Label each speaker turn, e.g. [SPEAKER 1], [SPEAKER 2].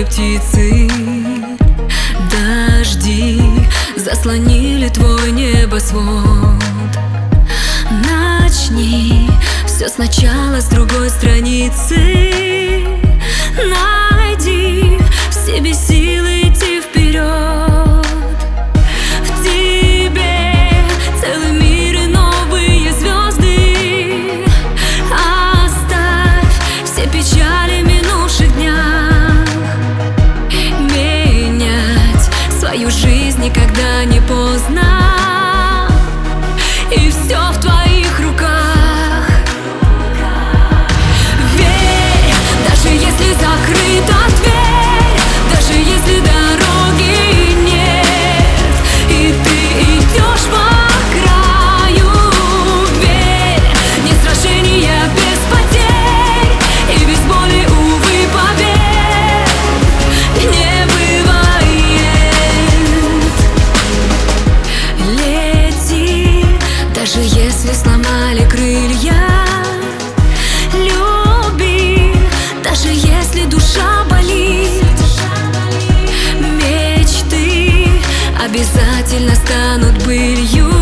[SPEAKER 1] птицы. Дожди заслонили твой небосвод. Начни все сначала с другой страницы. Найди в себе силы идти вперед. В тебе целый мир и новые звезды. Оставь все печали минувших днях. Менять свою жизнь никогда не поздно, и все в твоих руках. Верь, даже если закрыта дверь, даже если дороги нет, и ты идешь по краю. Верь, нет сражения без потерь, и без боли, увы, побед не бывает. Лети, даже если сломали крылья. Люби, даже если душа болит. Мечты обязательно станут былью.